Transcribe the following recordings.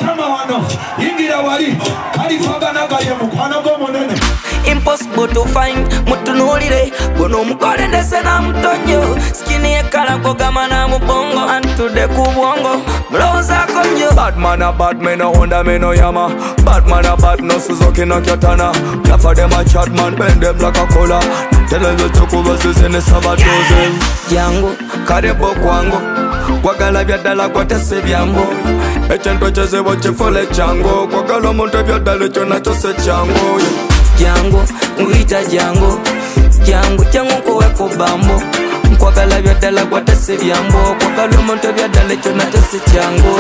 matama wano ingira wali alifagana gaye mukwano gomunene. Impossible to find mutunulire gono mukole ndese na mutonyo skini ekala kogama na mubongo antude kubwongo mloza konyo. Bad man a bad, me no Honda, me no Yama. Bad man a bad, no Suzuki, no Katana. Enough of them a chat man, bend them like a cola. Tell them to talk over in the Sabatos. Jango Karebo kwango Kwagala vya dala kwa tese vyambo Echento cheze wache fole chango Kwagala monte vya dala chona chose chango. Jango nguita jango Jango jango koweko bambo Kwagala vya dala kwa tese vyambo Kwagala monte vya dala chona chose chango.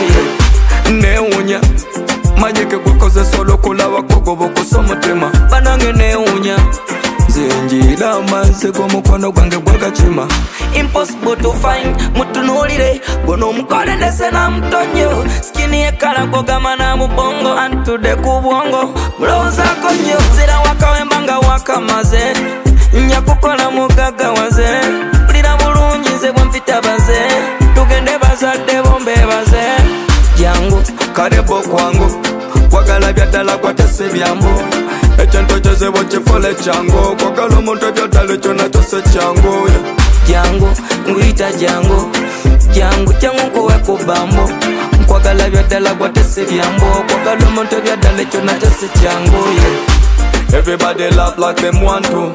Neunya Manyeke kukoze solo kula wakogo boko somotema Banange neunya Zenjila manse kwa mkono gwange gwaga chima. Impossible to find mutunulire gono mukole ndese na mutonyo skini ekala kogama na mubongo antude kubwongo mloza konyo. Zira wakawembanga wakamaze nyakukola mugaga waze ulira bulungi nze bwempita baze tugende bazadde bombe baze. Jango Karebo kwango Kwagala vya dala kwa tese vyambo Echento cheze wache fole chango Kwagala monte vya dala chona chose chango. Jango nguita jango Jango jango koweko bambo Kwagala vya dala kwa tese vyambo Kwagala monte vya dala chona chose chango. Everybody laugh like them want to.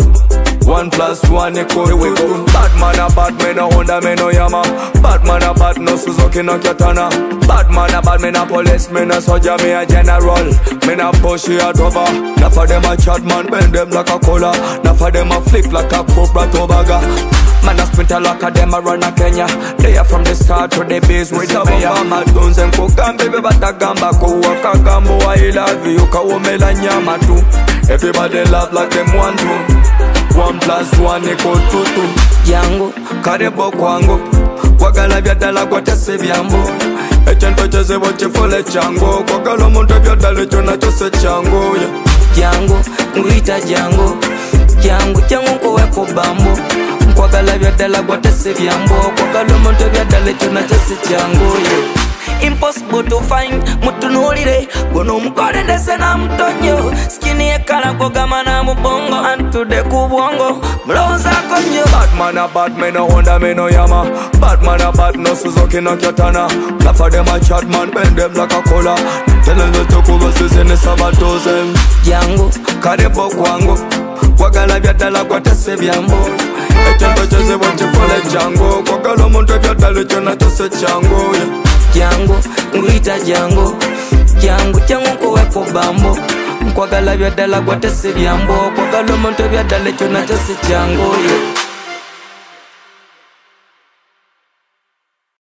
1 + 1 equal to 2. Bad man a bad, me no Honda, me no Yama. Bad man a bad, no Suzuki, no Katana. Bad man a bad, me no police, me no soldier, me a general. Me no push you out over. Enough of them a chat man, bend them like a cola. Enough of them a flip like a Cobra Tobaga. Man a sprinter like a them a run a Kenya. They are from the start to the base with the mayor. Mama tunes and cook baby bata gamba. Ko waka gambo, I love you, ka womela nyama tu. Everybody laugh like them want to. 1 + 1 equal to 2. Jango Karebo kwango Kwagala vya dala kwa tese vyambo Echento cheze wache fole chango Kwagala monte vya dala chona chose chango. Jango nguita jango Jango jango koweko bambo Kwagala vya dala kwa tese vyambo Kwagala monte vya dala chona chose chango. Impossible to find mutunulire gono mukole ndese na mutonyo skini ekala kogama na mubongo antude kubwongo mloza konyo. Bad man a bad, me no Honda, me no Yama. Bad man a bad, no Suzuki, no Katana. Enough of them a chat man, bend them like a cola. Tell them to talk over in the Sabatos. Jango Karebo kwango Kwagala vya dala kwa tese vyambo Echento cheze wache fole chango Kwagala monte vya dala chona chose chango. Jango nguita jango Jango jango koweko bambo Kwagala vya dala kwa tese vyambo Kwagala monte vya dala chona chose chango.